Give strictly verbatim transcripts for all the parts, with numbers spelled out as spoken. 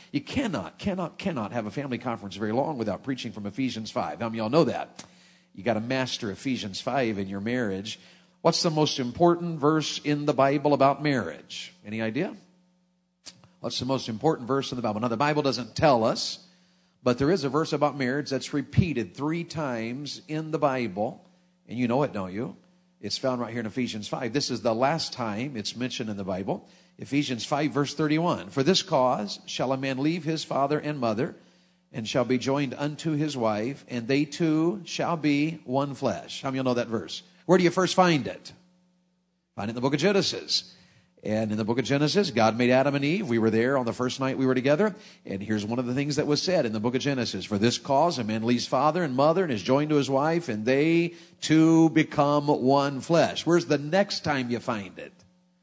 You cannot, cannot, cannot have a family conference very long without preaching from Ephesians five. How many of y'all know that? You got to master Ephesians five in your marriage. What's the most important verse in the Bible about marriage? Any idea? What's the most important verse in the Bible? Now, the Bible doesn't tell us, but there is a verse about marriage that's repeated three times in the Bible. And you know it, don't you? It's found right here in Ephesians five. This is the last time it's mentioned in the Bible. Ephesians five, verse thirty-one. For this cause shall a man leave his father and mother, and shall be joined unto his wife, and they two shall be one flesh. How many of you know that verse? Where do you first find it? Find it in the book of Genesis. And in the book of Genesis, God made Adam and Eve. We were there on the first night we were together. And here's one of the things that was said in the book of Genesis. For this cause, a man leaves father and mother and is joined to his wife, and they two become one flesh. Where's the next time you find it?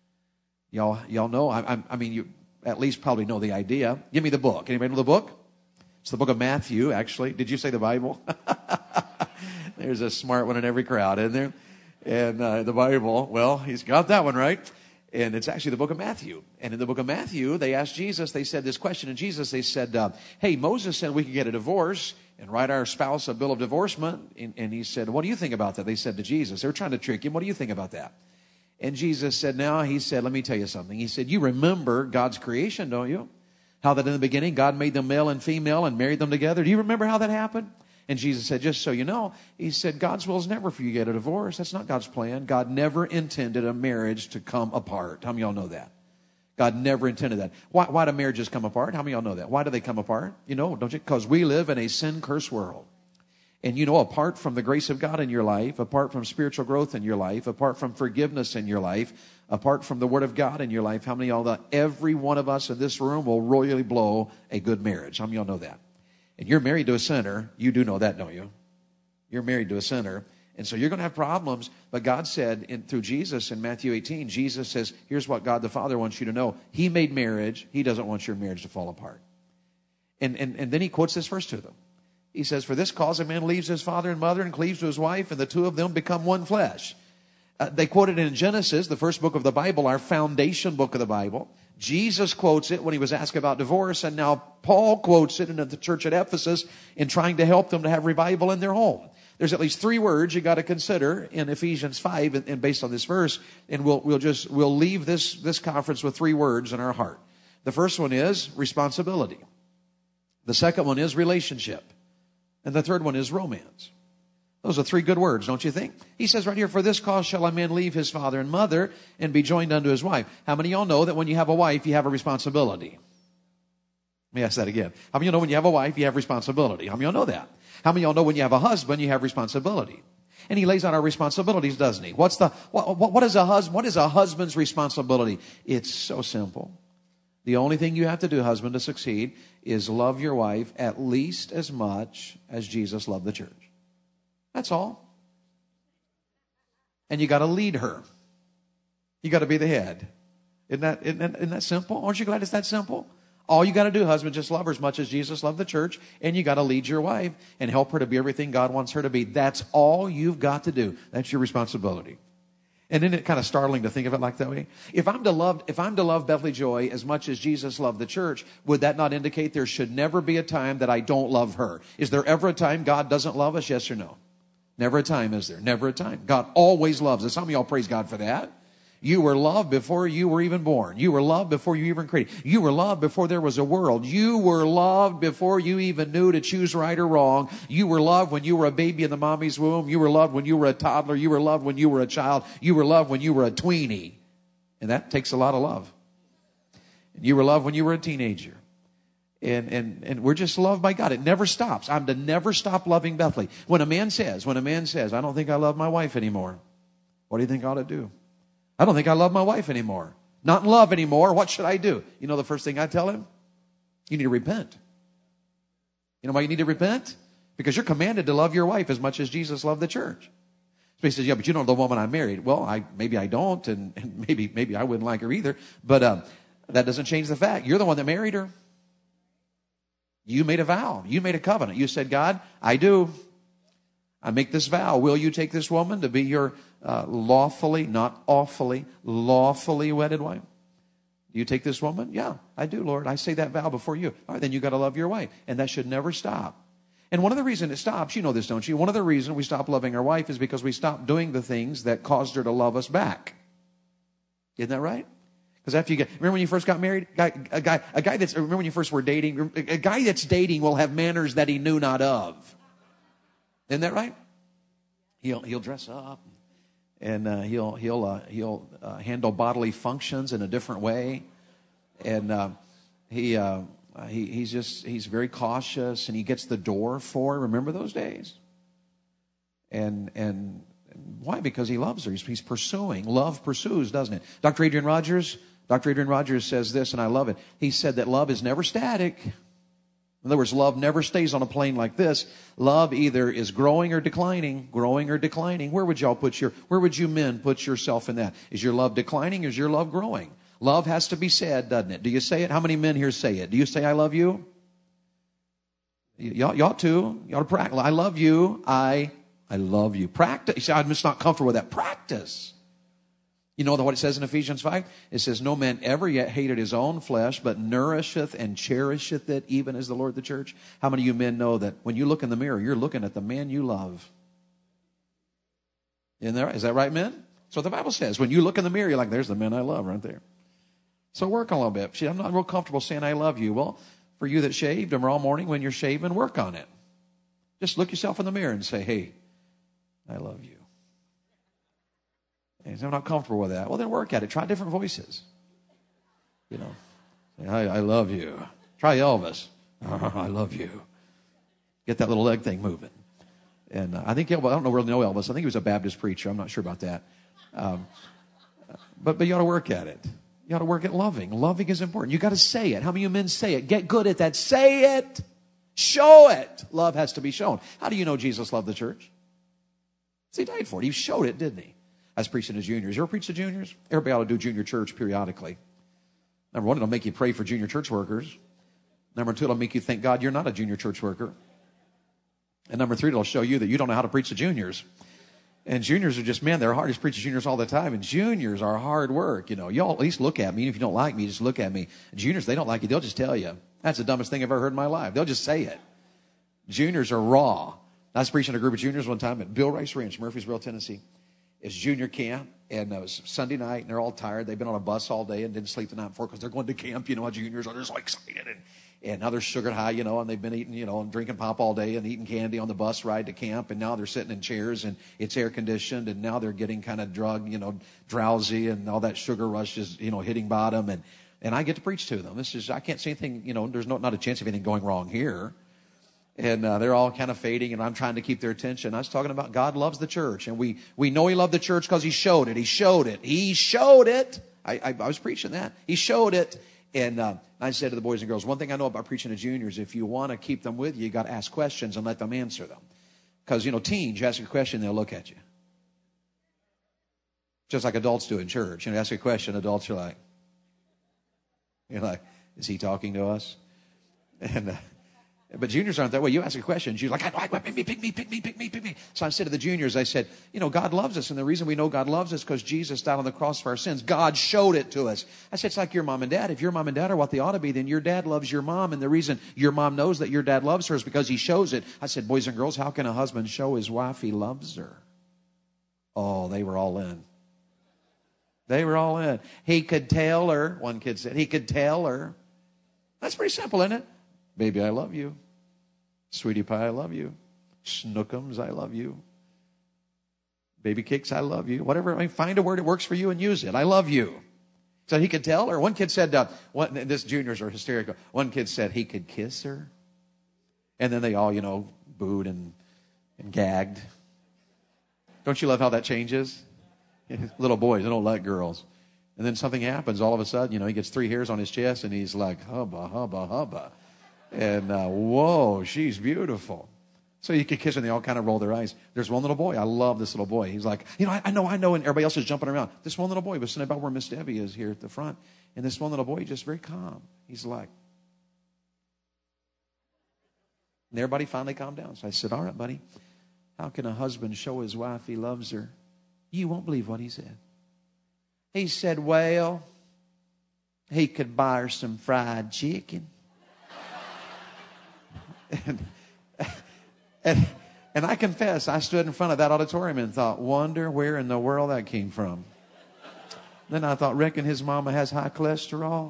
Y'all, y'all know? I, I, I mean, you at least probably know the idea. Give me the book. Anybody know the book? It's the book of Matthew, actually. Did you say the Bible? There's a smart one in every crowd, isn't there? And uh, the Bible, well, he's got that one right. And it's actually the book of Matthew. And in the book of Matthew, they asked Jesus, they said this question. And Jesus, they said, uh, hey, Moses said we could get a divorce and write our spouse a bill of divorcement. And, and he said, what do you think about that? They said to Jesus, they were trying to trick him. What do you think about that? And Jesus said, now, he said, let me tell you something. He said, you remember God's creation, don't you? How that in the beginning, God made them male and female and married them together. Do you remember how that happened? And Jesus said, just so you know, he said, God's will is never for you to get a divorce. That's not God's plan. God never intended a marriage to come apart. How many of y'all know that? God never intended that. Why, why do marriages come apart? How many of y'all know that? Why do they come apart? You know, don't you? Because we live in a sin-cursed world. And you know, apart from the grace of God in your life, apart from spiritual growth in your life, apart from forgiveness in your life, apart from the Word of God in your life, how many of y'all know every one of us in this room will royally blow a good marriage? How many of y'all know that? And you're married to a sinner. You do know that, don't you? You're married to a sinner. And so you're going to have problems. But God said in, through Jesus in Matthew eighteen, Jesus says, here's what God the Father wants you to know. He made marriage. He doesn't want your marriage to fall apart. And, and, and then he quotes this verse to them. He says, for this cause a man leaves his father and mother and cleaves to his wife, and the two of them become one flesh. Uh, they quoted it in Genesis, the first book of the Bible, our foundation book of the Bible. Jesus quotes it when he was asked about divorce, and now Paul quotes it in the church at Ephesus in trying to help them to have revival in their home. There's at least three words you got to consider in Ephesians five, and, and based on this verse, and we'll we'll just we'll leave this this conference with three words in our heart. The first one is responsibility. The second one is relationship, and the third one is romance. Those are three good words, don't you think? He says right here, for this cause shall a man leave his father and mother and be joined unto his wife. How many of y'all know that when you have a wife, you have a responsibility? Let me ask that again. How many of y'all know when you have a wife, you have responsibility? How many of y'all know that? How many of y'all know when you have a husband, you have responsibility? And he lays out our responsibilities, doesn't he? What's the, what, what is a husband, what is a husband's responsibility? It's so simple. The only thing you have to do, husband, to succeed is love your wife at least as much as Jesus loved the church. That's all. And you got to lead her. You got to be the head. Isn't that, isn't that, isn't that simple? Aren't you glad it's that simple? All you got to do, husband, just love her as much as Jesus loved the church. And you got to lead your wife and help her to be everything God wants her to be. That's all you've got to do. That's your responsibility. And isn't it kind of startling to think of it like that way? If I'm to love, if I'm to love Bethany Joy as much as Jesus loved the church, would that not indicate there should never be a time that I don't love her? Is there ever a time God doesn't love us? Yes or no? Never a time, is there? Never a time. God always loves us. Some of y'all praise God for that. You were loved before you were even born. You were loved before you even created. You were loved before there was a world. You were loved before you even knew to choose right or wrong. You were loved when you were a baby in the mommy's womb. You were loved when you were a toddler. You were loved when you were a child. You were loved when you were a tweenie. And that takes a lot of love. And you were loved when you were a teenager. And, and, and we're just loved by God. It never stops. I'm to never stop loving Bethany. When a man says, when a man says, I don't think I love my wife anymore. What do you think I ought to do? I don't think I love my wife anymore. Not in love anymore. What should I do? You know the first thing I tell him? You need to repent. You know why you need to repent? Because you're commanded to love your wife as much as Jesus loved the church. So he says, yeah, but you know the woman I married. Well, I maybe I don't, and, and maybe maybe I wouldn't like her either. But um, that doesn't change the fact. You're the one that married her. You made a vow. You made a covenant. You said, God, I do. I make this vow. Will you take this woman to be your uh, lawfully, not awfully, lawfully wedded wife? Do you take this woman? Yeah, I do, Lord. I say that vow before you. All right, then you got to love your wife. And that should never stop. And one of the reasons it stops, you know this, don't you? One of the reasons we stop loving our wife is because we stop doing the things that caused her to love us back. Isn't that right? Because after you get, remember when you first got married? Guy, a guy, a guy that's, remember when you first were dating? A guy that's dating will have manners that he knew not of. Isn't that right? He'll, he'll dress up. And uh, he'll he'll uh, he'll uh, handle bodily functions in a different way, and uh, he uh, he he's just he's very cautious, and he gets the door for her. Remember those days? And and why? Because he loves her. He's, he's pursuing. Love pursues, doesn't it? Doctor Adrian Rogers. Doctor Adrian Rogers says this, and I love it. He said that love is never static. In other words, love never stays on a plane like this. Love either is growing or declining, growing or declining. Where would y'all put your, where would you men put yourself in that? Is your love declining or is your love growing? Love has to be said, doesn't it? Do you say it? How many men here say it? Do you say, I love you? Y'all, y'all too. Y'all to practice. I love you. I, I love you. Practice. You say, I'm just not comfortable with that. Practice. You know what it says in Ephesians five? It says, no man ever yet hated his own flesh, but nourisheth and cherisheth it, even as the Lord the church. How many of you men know that when you look in the mirror, you're looking at the man you love? Isn't that right? Is that right, men? That's what the Bible says. When you look in the mirror, you're like, there's the man I love right there. So work a little bit. See, I'm not real comfortable saying I love you. Well, for you that shaved tomorrow morning when you're shaving, work on it. Just look yourself in the mirror and say, hey, I love you. And I'm not comfortable with that. Well, then work at it. Try different voices. You know, say, I, I love you. Try Elvis. Oh, I love you. Get that little leg thing moving. And uh, I think, Elvis, I don't know really know Elvis. I think he was a Baptist preacher. I'm not sure about that. Um, but, but you ought to work at it. You ought to work at loving. Loving is important. You got to say it. How many of you men say it? Get good at that. Say it. Show it. Love has to be shown. How do you know Jesus loved the church? He died for it. He showed it, didn't he? I was preaching to juniors. You ever preach to juniors? Everybody ought to do junior church periodically. Number one, it'll make you pray for junior church workers. Number two, it'll make you thank God you're not a junior church worker. And number three, it'll show you that you don't know how to preach to juniors. And juniors are just, man, they're hard to preach to juniors all the time. And juniors are hard work. You know, y'all at least look at me. If you don't like me, just look at me. Juniors, they don't like you. They'll just tell you. That's the dumbest thing I've ever heard in my life. They'll just say it. Juniors are raw. I was preaching to a group of juniors one time at Bill Rice Ranch, Murfreesboro, Tennessee. It's junior camp, and it was Sunday night, and they're all tired. They've been on a bus all day and didn't sleep the night before because they're going to camp. You know how juniors are. They're so excited. And, and now they're sugar high, you know, and they've been eating, you know, and drinking pop all day and eating candy on the bus ride to camp. And now they're sitting in chairs, and it's air-conditioned, and now they're getting kind of drugged, you know, drowsy, and all that sugar rush is, you know, hitting bottom. And, and I get to preach to them. This is, I can't see anything, you know, there's no, not a chance of anything going wrong here. And uh, they're all kind of fading, and I'm trying to keep their attention. I was talking about God loves the church, and we, we know he loved the church because he showed it. He showed it. He showed it. I, I, I was preaching that. He showed it. And uh, I said to the boys and girls, one thing I know about preaching to juniors, if you want to keep them with you, you got to ask questions and let them answer them. Because, you know, teens, you ask a question, they'll look at you. Just like adults do in church. You know, ask a question, adults are like, you're like, is he talking to us? And... Uh, But juniors aren't that way. You ask a question, you're like, pick me, pick me, pick me, pick me, pick me. So I said to the juniors, I said, you know, God loves us. And the reason we know God loves us is because Jesus died on the cross for our sins. God showed it to us. I said, it's like your mom and dad. If your mom and dad are what they ought to be, then your dad loves your mom. And the reason your mom knows that your dad loves her is because he shows it. I said, boys and girls, how can a husband show his wife he loves her? Oh, they were all in. They were all in. He could tell her, one kid said, he could tell her. That's pretty simple, isn't it? Baby, I love you. Sweetie pie, I love you. Snookums, I love you. Baby cakes, I love you. Whatever. I mean, find a word that works for you and use it. I love you. So he could tell her. One kid said, uh, one, this juniors are hysterical. One kid said he could kiss her. And then they all, you know, booed and, and gagged. Don't you love how that changes? Little boys, they don't like girls. And then something happens. All of a sudden, you know, he gets three hairs on his chest and he's like, hubba, hubba, hubba. And, uh, whoa, she's beautiful. So you could kiss her and they all kind of roll their eyes. There's one little boy. I love this little boy. He's like, you know, I, I know, I know. And everybody else is jumping around. This one little boy was sitting about where Miss Debbie is here at the front. And this one little boy, just very calm. He's like, and everybody finally calmed down. So I said, all right, buddy, how can a husband show his wife he loves her? You won't believe what he said. He said, well, he could buy her some fried chicken. and, and, and I confess, I stood in front of that auditorium and thought, wonder where in the world that came from. Then I thought, reckon his mama has high cholesterol.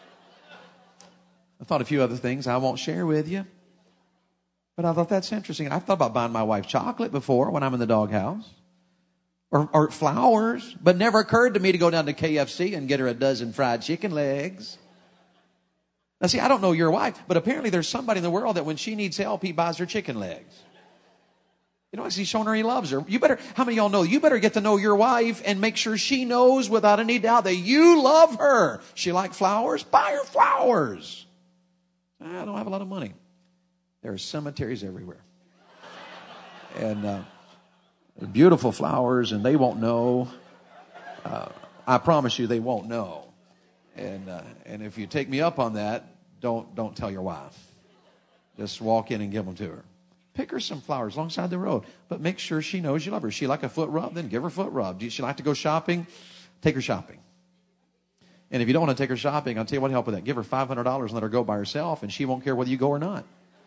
I thought a few other things I won't share with you. But I thought that's interesting. I've thought about buying my wife chocolate before when I'm in the doghouse. Or, or flowers. But never occurred to me to go down to K F C and get her a dozen fried chicken legs. Now see, I don't know your wife, but apparently there's somebody in the world that when she needs help, he buys her chicken legs. You know, he's showing her he loves her. You better, how many of y'all know, you better get to know your wife and make sure she knows without any doubt that you love her. She like flowers? Buy her flowers. I don't have a lot of money. There are cemeteries everywhere. And uh, beautiful flowers, and they won't know. Uh, I promise you they won't know. And uh, and if you take me up on that, don't don't tell your wife. Just walk in and give them to her. Pick her some flowers alongside the road, but make sure she knows you love her. She like a foot rub, then give her a foot rub. Does she like to go shopping? Take her shopping. And if you don't want to take her shopping, I'll tell you what help with that. Give her five hundred dollars and let her go by herself, and she won't care whether you go or not.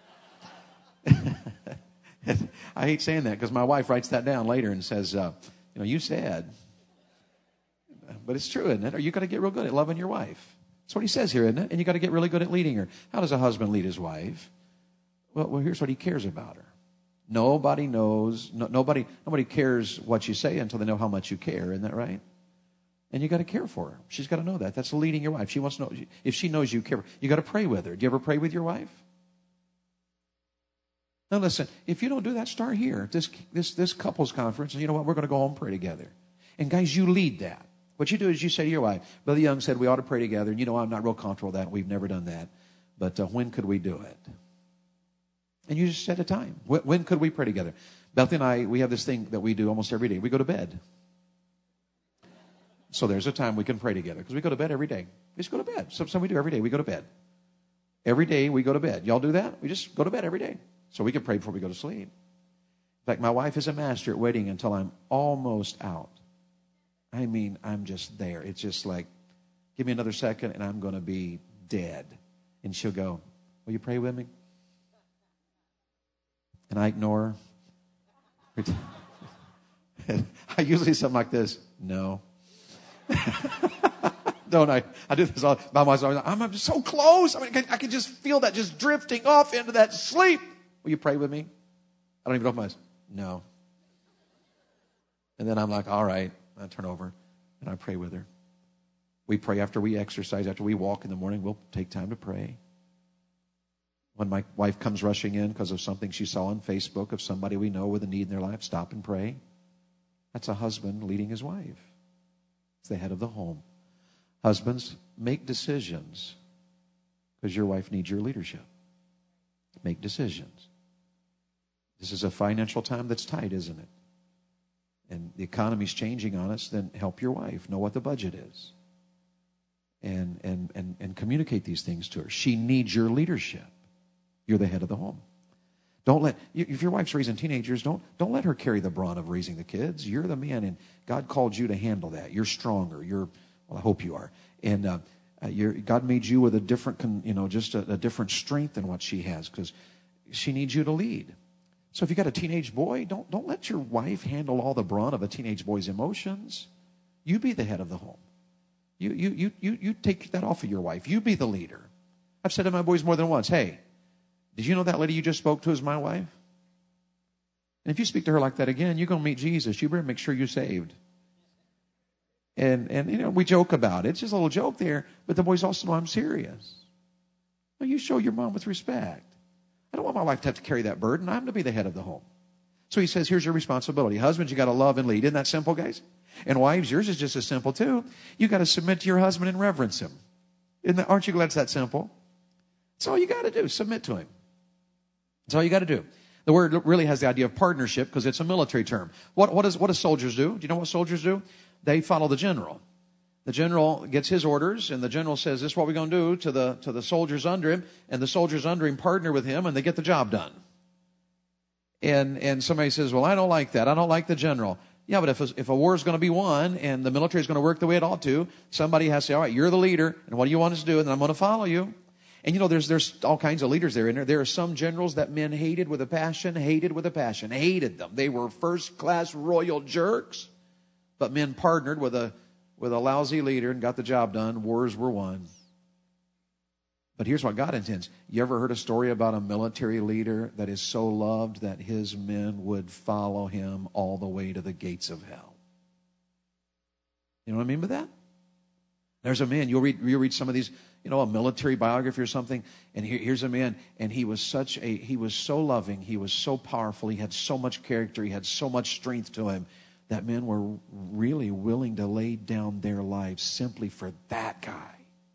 I hate saying that because my wife writes that down later and says, uh, you know, you said. But it's true, isn't it? Or you got to get real good at loving your wife. That's what he says here, isn't it? And you got to get really good at leading her. How does a husband lead his wife? Well, well, here's what he cares about her. Nobody knows, no, nobody, nobody cares what you say until they know how much you care. Isn't that right? And you got to care for her. She's got to know that. That's leading your wife. She wants to know if she knows you care. You got to pray with her. Do you ever pray with your wife? Now listen, if you don't do that, start here. This this this couples conference, and you know what? We're going to go home and pray together. And guys, you lead that. What you do is you say to your wife, Brother Young said we ought to pray together. And you know I'm not real comfortable with that. We've never done that. But uh, when could we do it? And you just set a time. When, when could we pray together? Beth and I, we have this thing that we do almost every day. We go to bed. So there's a time we can pray together because we go to bed every day. We just go to bed. Something we do every day. We go to bed. Every day we go to bed. Y'all do that? We just go to bed every day. So we can pray before we go to sleep. In fact, my wife is a master at waiting until I'm almost out. I mean, I'm just there. It's just like, give me another second and I'm going to be dead. And she'll go, will you pray with me? And I ignore her. I usually say something like this. No. Don't I? I do this all by myself. I'm, I'm so close. I mean, I can, I can just feel that just drifting off into that sleep. Will you pray with me? I don't even know if my eyes. No. And then I'm like, all right. I turn over and I pray with her. We pray after we exercise, after we walk in the morning. We'll take time to pray. When my wife comes rushing in because of something she saw on Facebook of somebody we know with a need in their life, stop and pray. That's a husband leading his wife. It's the head of the home. Husbands, make decisions because your wife needs your leadership. Make decisions. This is a financial time that's tight, isn't it? And the economy's changing on us, then help your wife know what the budget is. And, and, and, and communicate these things to her. She needs your leadership. You're the head of the home. Don't let, if your wife's raising teenagers, don't, don't let her carry the brunt of raising the kids. You're the man, and God called you to handle that. You're stronger. You're, well, I hope you are. And uh, you're, God made you with a different, you know, just a, a different strength than what she has because she needs you to lead. So if you got a teenage boy, don't, don't let your wife handle all the brunt of a teenage boy's emotions. You be the head of the home. You, you, you, you, you take that off of your wife. You be the leader. I've said to my boys more than once, hey, did you know that lady you just spoke to is my wife? And if you speak to her like that again, you're going to meet Jesus. You better make sure you're saved. And, and you know, we joke about it. It's just a little joke there. But the boys also know I'm serious. Well, you show your mom with respect. I don't want my wife to have to carry that burden. I'm to be the head of the home. So he says, here's your responsibility. Husbands, you got to love and lead. Isn't that simple, guys? And wives, yours is just as simple, too. You got to submit to your husband and reverence him. Isn't that, aren't you glad it's that simple? That's all you got to do. Submit to him. That's all you got to do. The word really has the idea of partnership because it's a military term. What, what, is, what do soldiers do? Do you know what soldiers do? They follow the general. The general gets his orders, and the general says, this is what we're going to do to the, to the soldiers under him, and the soldiers under him partner with him, and they get the job done. And, and somebody says, well, I don't like that. I don't like the general. Yeah, but if a, if a war is going to be won and the military is going to work the way it ought to, somebody has to say, all right, you're the leader, and what do you want us to do? And then I'm going to follow you. And you know, there's there's all kinds of leaders there in there. There are some generals that men hated with a passion, hated with a passion, hated them. They were first-class royal jerks, but men partnered with a with a lousy leader and got the job done. Wars were won. But here's what God intends. You ever heard a story about a military leader that is so loved that his men would follow him all the way to the gates of hell? You know what I mean by that? There's a man, you'll read, you'll read some of these, you know, a military biography or something, and here, here's a man, and he was such a, he was so loving, he was so powerful, he had so much character, he had so much strength to him, that men were really willing to lay down their lives simply for that guy.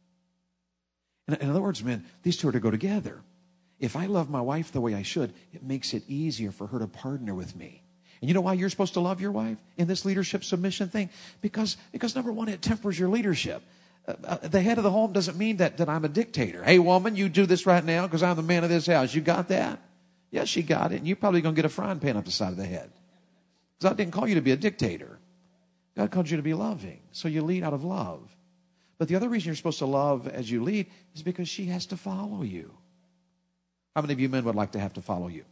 In, in other words, men, these two are to go together. If I love my wife the way I should, it makes it easier for her to partner with me. And you know why you're supposed to love your wife in this leadership submission thing? Because, because number one, it tempers your leadership. Uh, uh, the head of the home doesn't mean that, that I'm a dictator. Hey, woman, you do this right now because I'm the man of this house. You got that? Yes, she got it. And you're probably going to get a frying pan up the side of the head. God didn't call you to be a dictator. God called you to be loving. So you lead out of love. But the other reason you're supposed to love as you lead is because she has to follow you. How many of you men would like to have to follow you?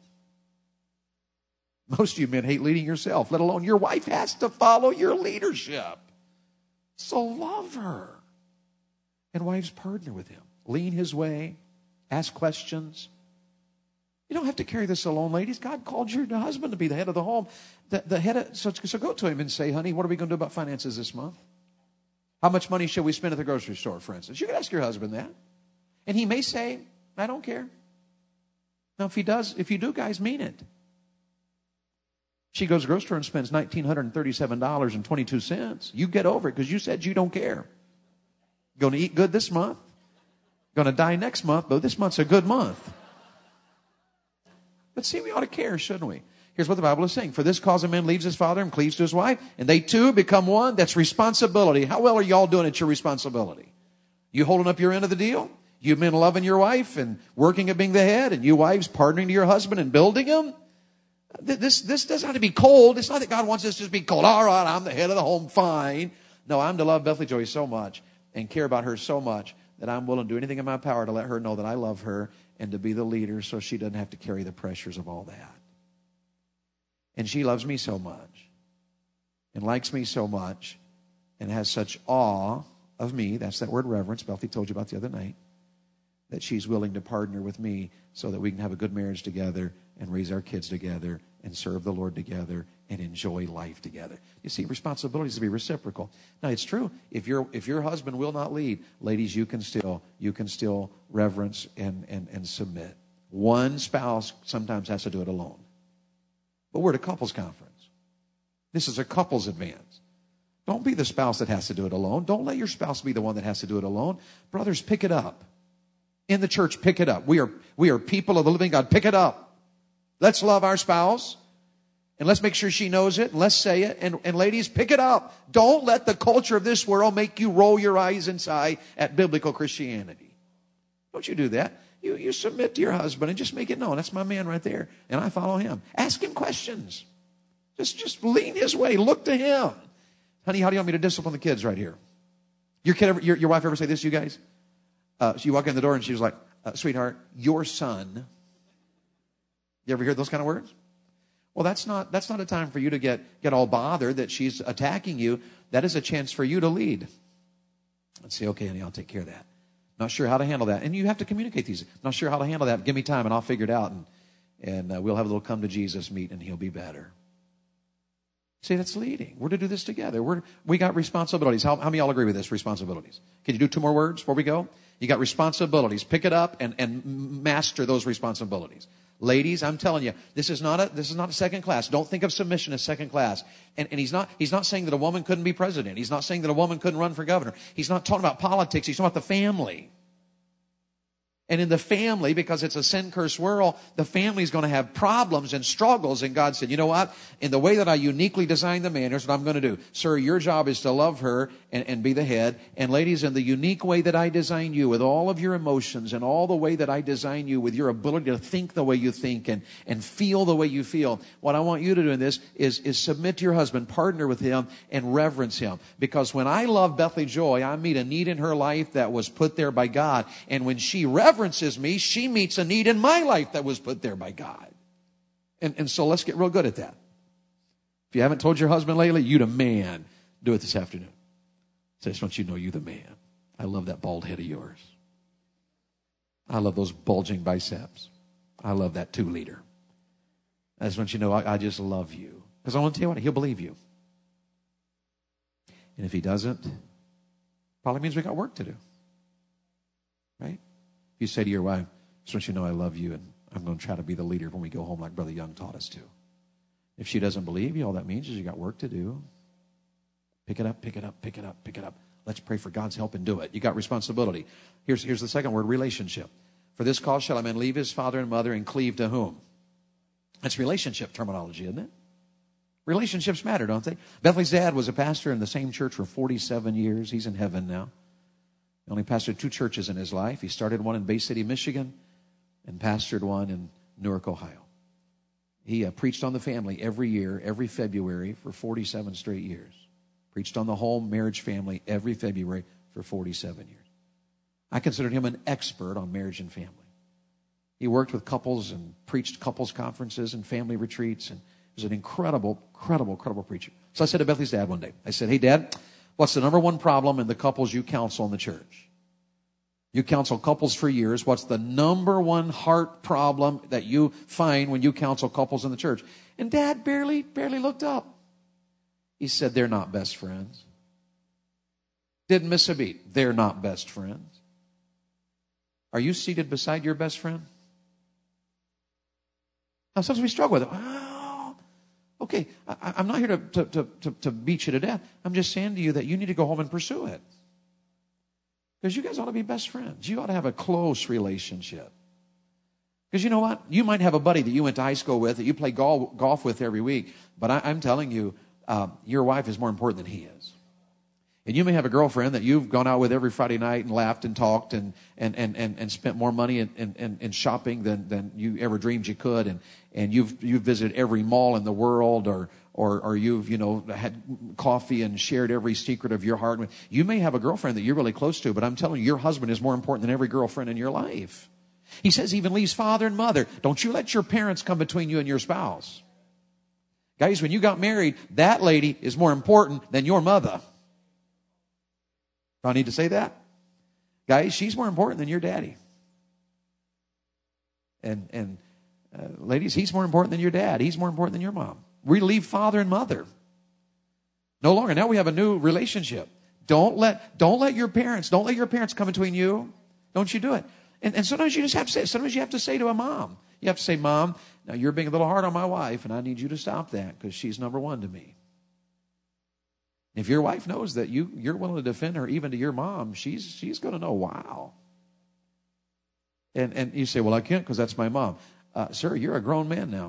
Most of you men hate leading yourself, let alone your wife has to follow your leadership. So love her. And wives, partner with him. Lean his way. Ask questions. You don't have to carry this alone, ladies. God called your husband to be the head of the home. The, the head of, so, so go to him and say, honey, what are we going to do about finances this month? How much money should we spend at the grocery store, for instance? You can ask your husband that. And he may say, I don't care. Now, if he does, if you do, guys, mean it. She goes to the grocery store and spends one thousand nine hundred thirty-seven dollars and twenty-two cents. You get over it because you said you don't care. Going to eat good this month. Going to die next month, but this month's a good month. But see, we ought to care, shouldn't we? Here's what the Bible is saying. For this cause a man leaves his father and cleaves to his wife, and they two become one. That's responsibility. How well are y'all doing at your responsibility? You holding up your end of the deal? You men loving your wife and working at being the head, and you wives partnering to your husband and building him? This, this doesn't have to be cold. It's not that God wants us to just be cold. All right, I'm the head of the home, fine. No, I'm to love Bethany Joy so much and care about her so much that I'm willing to do anything in my power to let her know that I love her and to be the leader so she doesn't have to carry the pressures of all that. And she loves me so much and likes me so much and has such awe of me. That's that word reverence Bethany told you about the other night. That she's willing to partner with me so that we can have a good marriage together and raise our kids together and serve the Lord together and enjoy life together. You see, responsibility is to be reciprocal. Now, it's true. If your if your husband will not lead, ladies, you can still you can still reverence and, and, and submit. One spouse sometimes has to do it alone. But we're at a couples conference. This is a couples advance. Don't be the spouse that has to do it alone. Don't let your spouse be the one that has to do it alone. Brothers, pick it up. In the church, pick it up. We are, we are people of the living God. Pick it up. Let's love our spouse. And let's make sure she knows it. And let's say it. And, and ladies, pick it up. Don't let the culture of this world make you roll your eyes and sigh at biblical Christianity. Don't you do that. You, you submit to your husband and just make it known. That's my man right there. And I follow him. Ask him questions. Just, just lean his way. Look to him. Honey, how do you want me to discipline the kids right here? Your kid, ever, your, your wife ever say this to you guys? Uh, so you walk in the door and she was like, uh, sweetheart, your son. You ever hear those kind of words? Well, that's not, that's not a time for you to get, get all bothered that she's attacking you. That is a chance for you to lead. And say, okay, honey, I'll take care of that. Not sure how to handle that. And you have to communicate these. Not sure how to handle that. Give me time and I'll figure it out. And, and uh, we'll have a little come to Jesus meet and he'll be better. See, that's leading. We're to do this together. We're, we got responsibilities. How, how many of y'all agree with this? Responsibilities. Can you do two more words before we go? You got responsibilities. Pick it up and, and master those responsibilities. Ladies, I'm telling you, this is not a, this is not a second class. Don't think of submission as second class. And, and he's not, he's not saying that a woman couldn't be president. He's not saying that a woman couldn't run for governor. He's not talking about politics. He's talking about the family. And in the family, because it's a sin-cursed world, the family's going to have problems and struggles. And God said, you know what? In the way that I uniquely designed the man, here's what I'm going to do. Sir, your job is to love her and, and be the head. And ladies, in the unique way that I designed you, with all of your emotions and all the way that I designed you, with your ability to think the way you think and, and feel the way you feel, what I want you to do in this is, is submit to your husband, partner with him, and reverence him. Because when I love Bethany Joy, I meet a need in her life that was put there by God. And when she reverences references me, she meets a need in my life that was put there by God. And, and so let's get real good at that. If you haven't told your husband lately, you the man, do it this afternoon. So I just want you to know you the man. I love that bald head of yours. I love those bulging biceps. I love that two liter. I just want you to know I, I just love you. Because I want to tell you what, he'll believe you. And if he doesn't, probably means we got work to do. Right? You say to your wife, just want you to know I love you, and I'm going to try to be the leader when we go home like Brother Young taught us to. If she doesn't believe you, all that means is you got work to do. Pick it up, pick it up, pick it up, pick it up. Let's pray for God's help and do it. You got responsibility. Here's, here's the second word, relationship. For this cause shall a man leave his father and mother and cleave to whom? That's relationship terminology, isn't it? Relationships matter, don't they? Bethany's dad was a pastor in the same church for forty-seven years. He's in heaven now. He only pastored two churches in his life. He started one in Bay City, Michigan, and pastored one in Newark, Ohio. He uh, preached on the family every year, every February for forty-seven straight years. Preached on the home, marriage, family every February for forty-seven years. I considered him an expert on marriage and family. He worked with couples and preached couples conferences and family retreats, and he was an incredible, incredible, incredible preacher. So I said to Bethany's dad one day, I said, hey, Dad, what's the number one problem in the couples you counsel in the church? You counsel couples for years. What's the number one heart problem that you find when you counsel couples in the church? And Dad barely, barely looked up. He said, they're not best friends. Didn't miss a beat. They're not best friends. Are you seated beside your best friend? Now, sometimes we struggle with it. Oh, okay, I, I'm not here to, to, to, to, to beat you to death. I'm just saying to you that you need to go home and pursue it. Because you guys ought to be best friends. You ought to have a close relationship. Because you know what? You might have a buddy that you went to high school with, that you play golf, golf with every week. But I, I'm telling you, uh, your wife is more important than he is. And you may have a girlfriend that you've gone out with every Friday night and laughed and talked and and and, and, and spent more money in, in, in shopping than, than you ever dreamed you could. And, and you've you've visited every mall in the world, or or or you've, you know, had coffee and shared every secret of your heart. You may have a girlfriend that you're really close to, but I'm telling you, your husband is more important than every girlfriend in your life. He says he even leaves father and mother. Don't you let your parents come between you and your spouse. Guys, when you got married, that lady is more important than your mother. Do I need to say that? Guys, she's more important than your daddy. And and uh, ladies, he's more important than your dad. He's more important than your mom. We leave father and mother. No longer. Now we have a new relationship. Don't let don't let your parents, don't let your parents come between you. Don't you do it. And, and sometimes you just have to say, sometimes you have to say to a mom, you have to say, Mom, now you're being a little hard on my wife, and I need you to stop that because she's number one to me. If your wife knows that you, you're willing to defend her even to your mom, she's she's going to know, wow. And and you say, well, I can't because that's my mom. Uh, sir, you're a grown man now.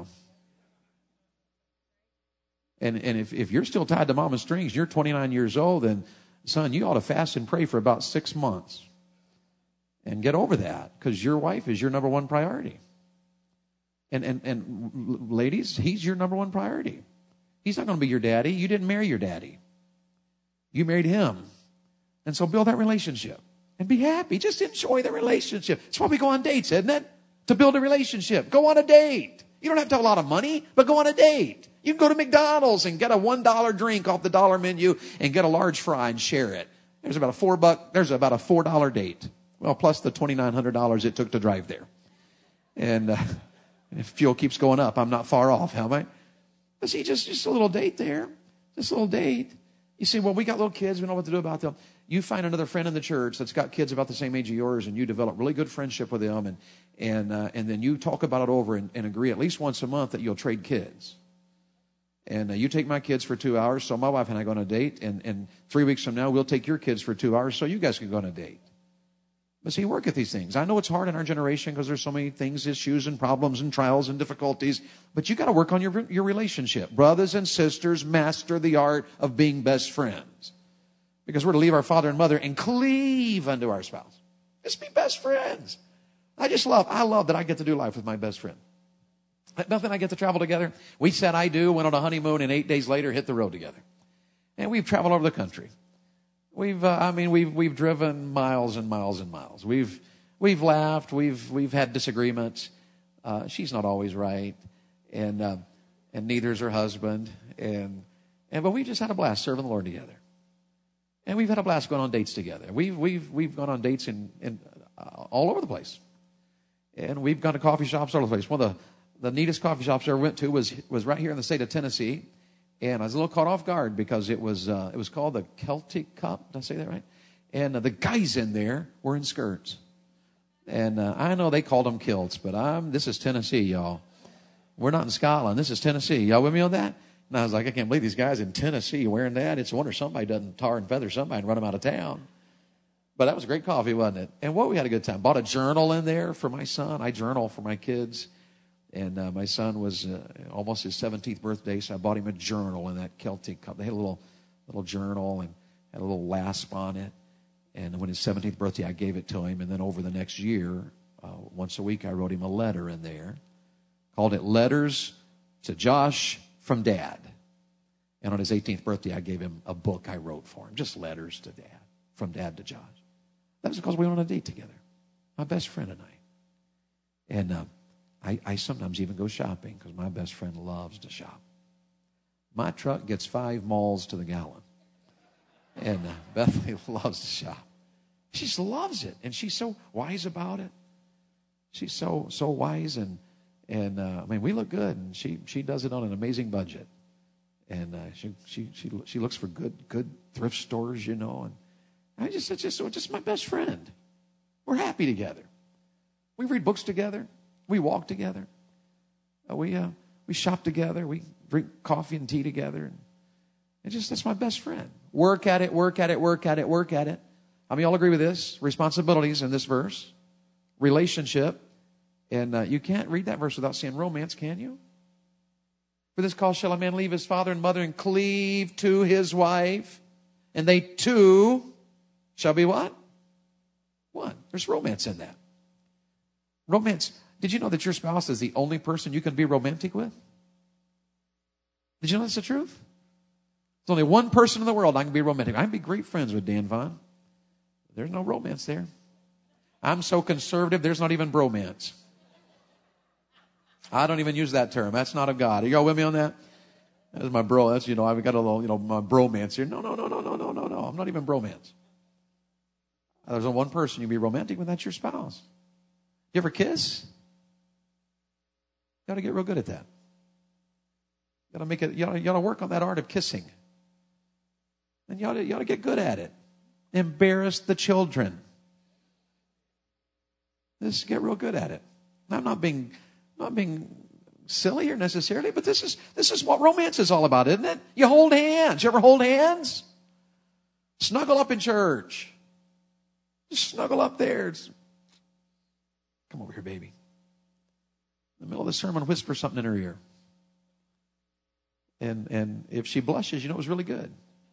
And and if, if you're still tied to mama's strings, you're twenty-nine years old, then, son, you ought to fast and pray for about six months. And get over that, because your wife is your number one priority. And, and, and ladies, he's your number one priority. He's not going to be your daddy. You didn't marry your daddy. You married him. And so build that relationship. And be happy. Just enjoy the relationship. That's why we go on dates, isn't it? To build a relationship. Go on a date. You don't have to have a lot of money, but go on a date. You can go to McDonald's and get a one dollar drink off the dollar menu and get a large fry and share it. There's about a four buck, there's about a four dollar date. Well, plus the twenty-nine hundred dollars it took to drive there. And uh, if fuel keeps going up, I'm not far off, how am I? But see, just, just a little date there. Just a little date. You say, well, we got little kids. We know what to do about them. You find another friend in the church that's got kids about the same age of yours, and you develop really good friendship with them, and and uh, and then you talk about it over and, and agree at least once a month that you'll trade kids. And uh, you take my kids for two hours, so my wife and I go on a date, and, and three weeks from now, we'll take your kids for two hours, so you guys can go on a date. But see, work at these things. I know it's hard in our generation because there's so many things, issues and problems and trials and difficulties. But you got to work on your, your relationship. Brothers and sisters, master the art of being best friends. Because we're to leave our father and mother and cleave unto our spouse. Just be best friends. I just love, I love that I get to do life with my best friend. Beth and I get to travel together. We said I do, went on a honeymoon, and eight days later hit the road together. And we've traveled over the country. We've, uh, I mean, we've we've driven miles and miles and miles. We've we've laughed. We've we've had disagreements. Uh, she's not always right, and uh, and neither is her husband. And and but we just had a blast serving the Lord together. And we've had a blast going on dates together. We've we've we've gone on dates in in uh, all over the place, and we've gone to coffee shops all over the place. One of the the neatest coffee shops I ever went to was was right here in the state of Tennessee. And I was a little caught off guard because it was uh, it was called the Celtic Cup. Did I say that right? And uh, the guys in there were in skirts. And uh, I know they called them kilts, but I'm this is Tennessee, y'all. We're not in Scotland. This is Tennessee. Y'all with me on that? And I was like, I can't believe these guys in Tennessee wearing that. It's a wonder somebody doesn't tar and feather somebody and run them out of town. But that was great coffee, wasn't it? And what we had a good time. Bought a journal in there for my son. I journal for my kids. And uh, my son was uh, almost his seventeenth birthday, so I bought him a journal in that Celtic cup. They had a little little journal and had a little lasp on it. And when his seventeenth birthday, I gave it to him. And then over the next year, uh, once a week, I wrote him a letter in there. Called it Letters to Josh from Dad. And on his eighteenth birthday, I gave him a book I wrote for him. Just letters to Dad, from Dad to Josh. That was because we went on a date together. My best friend and I. And uh, I, I sometimes even go shopping because my best friend loves to shop. My truck gets five miles to the gallon. And uh, Bethany loves to shop. She just loves it. And she's so wise about it. She's so so wise. And, and uh, I mean, we look good. And she, she does it on an amazing budget. And uh, she, she she she looks for good good thrift stores, you know. And I just, it's just, it's just my best friend. We're happy together. We read books together. We walk together. Uh, we uh, we shop together. We drink coffee and tea together. And it just that's my best friend. Work at it, work at it, work at it, work at it. I mean, y'all agree with this? Responsibilities in this verse, relationship, and uh, you can't read that verse without seeing romance, can you? For this cause shall a man leave his father and mother and cleave to his wife, and they two shall be what? One. There's romance in that. Romance. Did you know that your spouse is the only person you can be romantic with? Did you know that's the truth? There's only one person in the world I can be romantic. I can be great friends with Dan Vaughn. There's no romance there. I'm so conservative, there's not even bromance. I don't even use that term. That's not of God. Are y'all with me on that? That's my bro. That's, you know, I've got a little, you know, my bromance here. No, no, no, no, no, no, no, no. I'm not even bromance. There's only one person you can be romantic with, that's your spouse. You ever kiss? You got to get real good at that. You got to make it. You got to, you got to work on that art of kissing, and you ought to, you ought to get good at it. Embarrass the children. Just get real good at it. I'm not being, not being silly here necessarily, but this is this is what romance is all about, isn't it? You hold hands. You ever hold hands? Snuggle up in church. Just snuggle up there. It's, come over here, baby. In the middle of the sermon, whisper something in her ear. And and if she blushes, you know it was really good.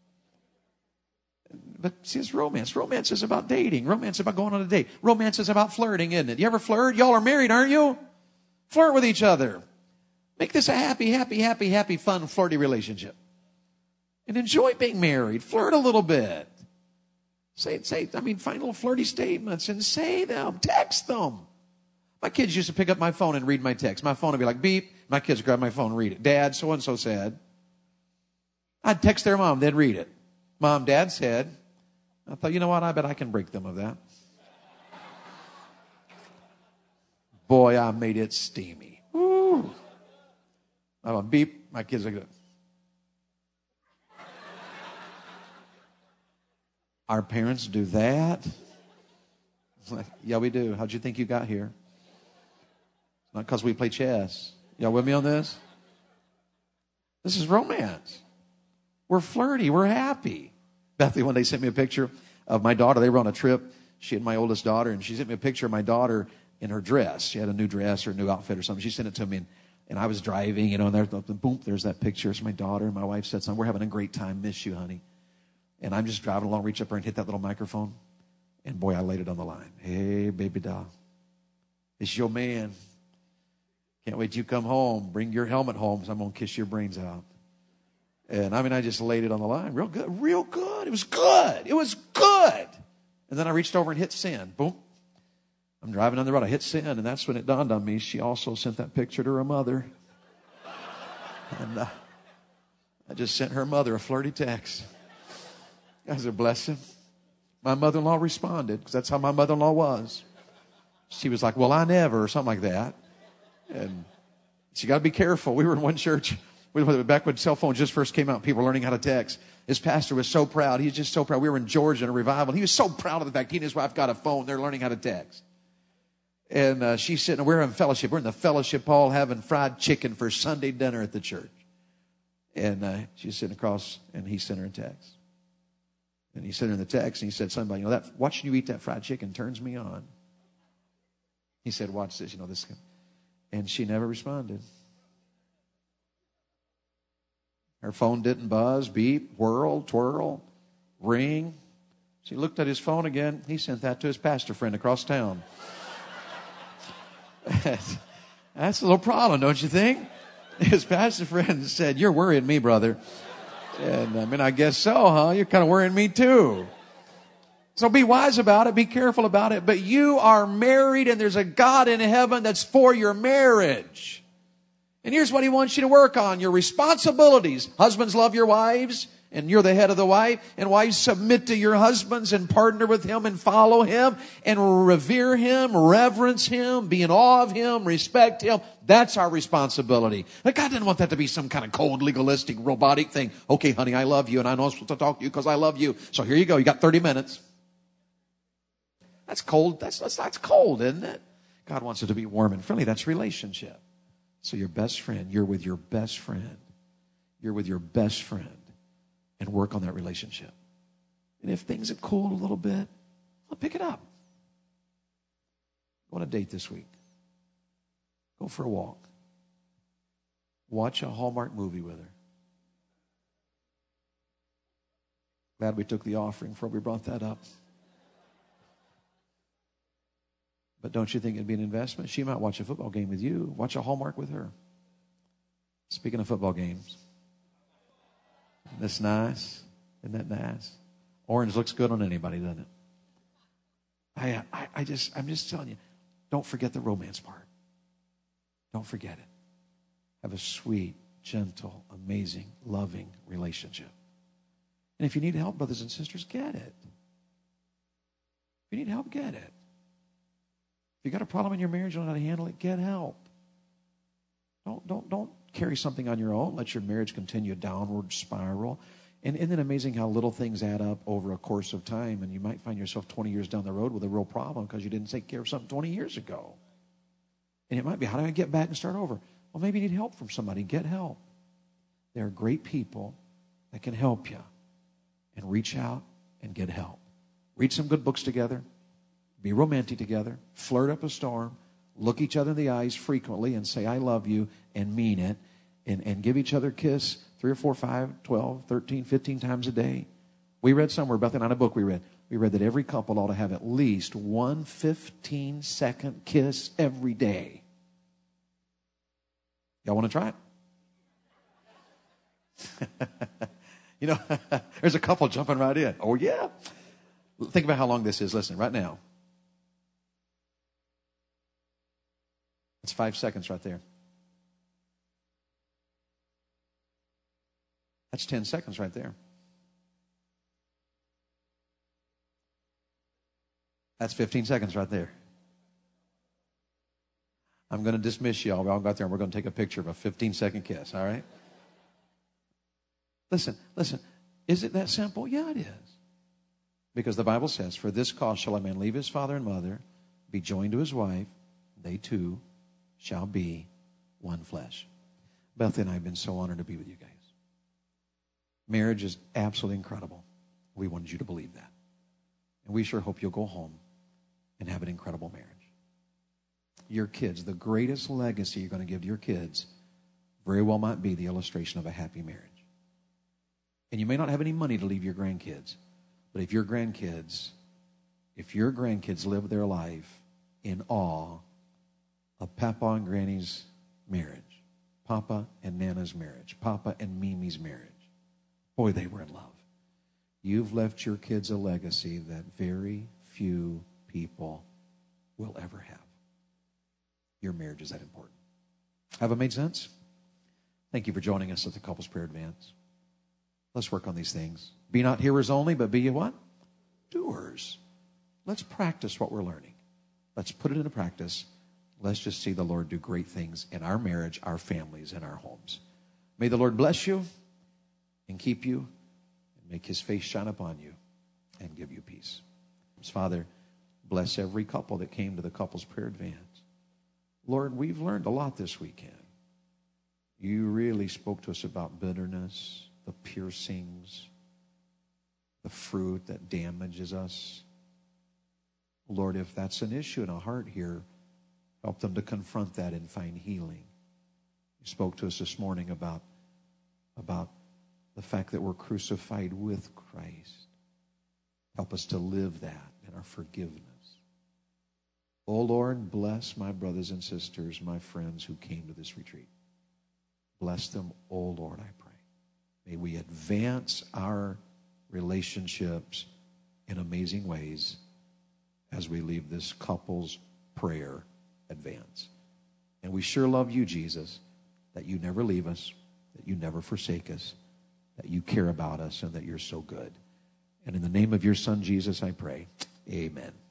But see, it's romance. Romance is about dating. Romance is about going on a date. Romance is about flirting, isn't it? You ever flirt? Y'all are married, aren't you? Flirt with each other. Make this a happy, happy, happy, happy, fun, flirty relationship. And enjoy being married. Flirt a little bit. Say, say, I mean, find little flirty statements and say them. Text them. My kids used to pick up my phone and read my text. My phone would be like, beep. My kids would grab my phone and read it. Dad, so-and-so said. I'd text their mom. They'd read it. Mom, Dad said. I thought, you know what? I bet I can break them of that. Boy, I made it steamy. Woo. I went, beep. My kids are good. Our parents do that? It's like, yeah, we do. How'd you think you got here? Not because we play chess. Y'all with me on this? This is romance. We're flirty. We're happy. Bethany one day sent me a picture of my daughter. They were on a trip. She had my oldest daughter, and she sent me a picture of my daughter in her dress. She had a new dress or a new outfit or something. She sent it to me, and, and I was driving, you know, and there, boom, there's that picture. It's my daughter, and my wife said something. We're having a great time. Miss you, honey. And I'm just driving along, reach up there and hit that little microphone. And boy, I laid it on the line. Hey, baby doll. It's your man. Can't wait till you come home. Bring your helmet home, so I'm going to kiss your brains out. And I mean, I just laid it on the line. Real good. Real good. It was good. It was good. And then I reached over and hit send. Boom. I'm driving on the road. I hit send, and that's when it dawned on me. She also sent that picture to her mother. And uh, I just sent her mother a flirty text. That's a blessing. My mother-in-law responded, because that's how my mother-in-law was. She was like, well, I never, or something like that. And she got to be careful. We were in one church. Back when cell phones just first came out, people were learning how to text. His pastor was so proud. He was just so proud. We were in Georgia in a revival. He was so proud of the fact he and his wife got a phone. They're learning how to text. And uh, she's sitting, we're in fellowship. We're in the fellowship hall having fried chicken for Sunday dinner at the church. And uh, she's sitting across, and he sent her a text. And he sent her the text, and he said, somebody, you know, that watching you eat that fried chicken turns me on. He said, watch this, you know, this. And she never responded. Her phone didn't buzz, beep, whirl, twirl, ring. She looked at his phone again. He sent that to his pastor friend across town. That's a little problem, don't you think? His pastor friend said, you're worrying me, brother. And I mean, I guess so, huh? You're kind of worrying me too. So be wise about it. Be careful about it. But you are married, and there's a God in heaven that's for your marriage. And here's what he wants you to work on. Your responsibilities. Husbands, love your wives, and you're the head of the wife. And wives, submit to your husbands and partner with him and follow him and revere him, reverence him, be in awe of him, respect him. That's our responsibility. But God didn't want that to be some kind of cold, legalistic, robotic thing. Okay, honey, I love you, and I know I'm supposed to talk to you because I love you. So here you go. You got thirty minutes. That's cold. That's, that's, that's cold, isn't it? God wants it to be warm and friendly. That's relationship. So your best friend, you're with your best friend. You're with your best friend. And work on that relationship. And if things have cooled a little bit, well, pick it up. Go on a date this week. Go for a walk. Watch a Hallmark movie with her. Glad we took the offering before we brought that up. But don't you think it'd be an investment? She might watch a football game with you. Watch a Hallmark with her. Speaking of football games. Isn't this nice? Isn't that nice? Orange looks good on anybody, doesn't it? I, I, I just, I'm just telling you, don't forget the romance part. Don't forget it. Have a sweet, gentle, amazing, loving relationship. And if you need help, brothers and sisters, get it. If you need help, get it. If you got a problem in your marriage, you don't know how to handle it, get help. Don't, don't, don't carry something on your own. Let your marriage continue a downward spiral. And isn't it amazing how little things add up over a course of time? And you might find yourself twenty years down the road with a real problem because you didn't take care of something twenty years ago. And it might be, how do I get back and start over? Well, maybe you need help from somebody. Get help. There are great people that can help you. And reach out and get help. Read some good books together. Be romantic together. Flirt up a storm. Look each other in the eyes frequently and say, I love you, and mean it. And, and give each other a kiss three or four, five, twelve, thirteen, fifteen times a day. We read somewhere, about that on a book we read. We read that every couple ought to have at least one fifteen-second kiss every day. Y'all want to try it? You know, there's a couple jumping right in. Oh, yeah. Think about how long this is. Listen, right now. It's five seconds right there. That's ten seconds right there. That's fifteen seconds right there. I'm going to dismiss y'all. We all got there, and we're going to take a picture of a fifteen-second kiss, all right? Listen, listen. Is it that simple? Yeah, it is. Because the Bible says, for this cause shall a man leave his father and mother, be joined to his wife, they two shall be one flesh. Beth and I have been so honored to be with you guys. Marriage is absolutely incredible. We wanted you to believe that. And we sure hope you'll go home and have an incredible marriage. Your kids, the greatest legacy you're going to give to your kids very well might be the illustration of a happy marriage. And you may not have any money to leave your grandkids, but if your grandkids, if your grandkids live their life in awe of Papa and Granny's marriage, Papa and Nana's marriage, Papa and Mimi's marriage, boy, they were in love. You've left your kids a legacy that very few people will ever have. Your marriage is that important. Have it made sense? Thank you for joining us at the Couples Prayer Advance. Let's work on these things. Be not hearers only, but be what? Doers. Let's practice what we're learning. Let's put it into practice. Let's just see the Lord do great things in our marriage, our families, and our homes. May the Lord bless you and keep you and make his face shine upon you and give you peace. Father, bless every couple that came to the Couples Prayer Advance. Lord, we've learned a lot this weekend. You really spoke to us about bitterness, the piercings, the fruit that damages us. Lord, if that's an issue in a heart here, help them to confront that and find healing. You spoke to us this morning about, about the fact that we're crucified with Christ. Help us to live that in our forgiveness. Oh, Lord, bless my brothers and sisters, my friends who came to this retreat. Bless them, oh, Lord, I pray. May we advance our relationships in amazing ways as we leave this couple's prayer advance. And we sure love you, Jesus, that you never leave us, that you never forsake us, that you care about us, and that you're so good. And in the name of your Son, Jesus, I pray. Amen.